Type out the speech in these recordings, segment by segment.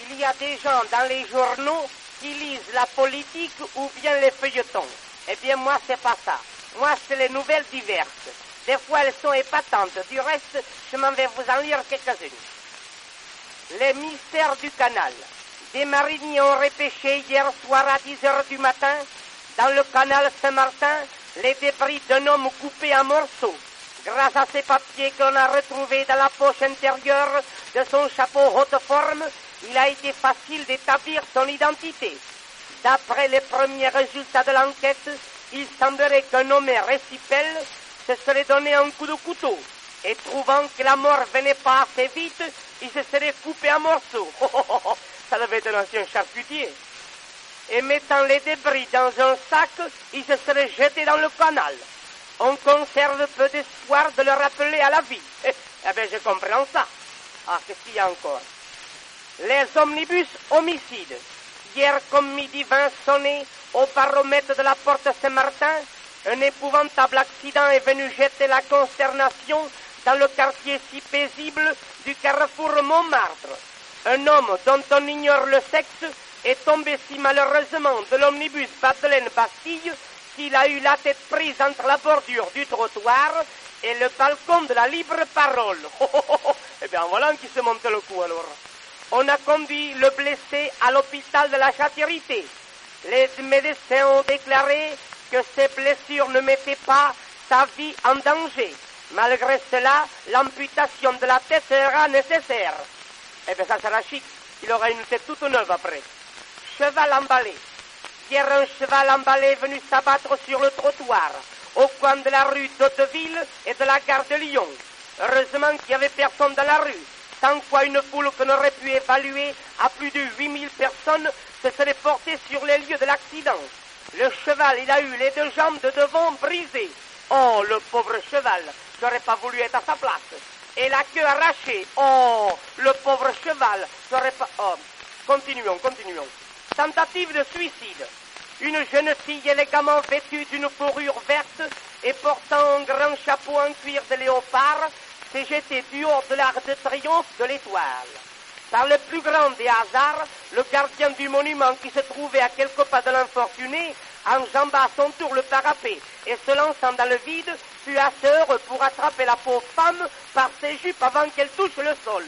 Il y a des gens dans les journaux qui lisent la politique ou bien les feuilletons. Eh bien, moi, c'est pas ça. Moi, c'est les nouvelles diverses. Des fois, elles sont épatantes. Du reste, je m'en vais vous en lire quelques-unes. Les mystères du canal. Des mariniers ont repêché hier soir à 10 heures du matin, dans le canal Saint-Martin, les débris d'un homme coupé en morceaux. Grâce à ces papiers que l'on a retrouvés dans la poche intérieure de son chapeau haute forme, il a été facile d'établir son identité. D'après les premiers résultats de l'enquête, il semblerait qu'un nommé Récipel se serait donné un coup de couteau, et trouvant que la mort venait pas assez vite, il se serait coupé en morceaux. Ça devait être un ancien charcutier. Et mettant les débris dans un sac, il se serait jeté dans le canal. On conserve peu d'espoir de le rappeler à la vie. Eh bien, je comprends ça. Ah, qu'est-ce qu'il y a encore? Les omnibus homicides. Hier, comme midi 20 sonné au baromètre de la porte Saint-Martin, un épouvantable accident est venu jeter la consternation dans le quartier si paisible du carrefour Montmartre. Un homme dont on ignore le sexe est tombé si malheureusement de l'omnibus Madeleine-Bastille qu'il a eu la tête prise entre la bordure du trottoir et le balcon de la libre parole. Eh bien, voilà qui se monte le coup alors. On a conduit le blessé à l'hôpital de la Charité. Les médecins ont déclaré que ces blessures ne mettaient pas sa vie en danger. Malgré cela, l'amputation de la tête sera nécessaire. Eh bien, ça sera chic. Il aura une tête toute neuve après. Cheval emballé. Hier, un cheval emballé est venu s'abattre sur le trottoir, au coin de la rue d'Hauteville et de la gare de Lyon. Heureusement qu'il n'y avait personne dans la rue, sans quoi une foule qu'on aurait pu évaluer à plus de 8000 personnes se serait portée sur les lieux de l'accident. Le cheval, il a eu les deux jambes de devant brisées. Oh, le pauvre cheval, j'aurais pas voulu être à sa place. Et la queue arrachée. Oh, le pauvre cheval, j'aurais pas... Oh, continuons. Tentative de suicide. Une jeune fille élégamment vêtue d'une fourrure verte et portant un grand chapeau en cuir de léopard s'est jetée du haut de l'Arc de Triomphe de l'Étoile. Par le plus grand des hasards, le gardien du monument qui se trouvait à quelques pas de l'infortuné enjamba à son tour le parapet et se lançant dans le vide, fut assez heureux pour attraper la pauvre femme par ses jupes avant qu'elle touche le sol.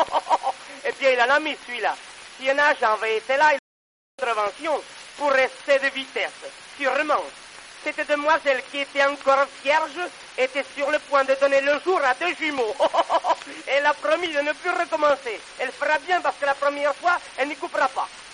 Eh bien, il en a mis celui-là. Si un agent avait été là, il aurait eu une intervention pour rester de vitesse, sûrement. Cette demoiselle qui était encore vierge était sur le point de donner le jour à deux jumeaux. Elle a promis de ne plus recommencer. Elle fera bien parce que la première fois, elle n'y coupera pas.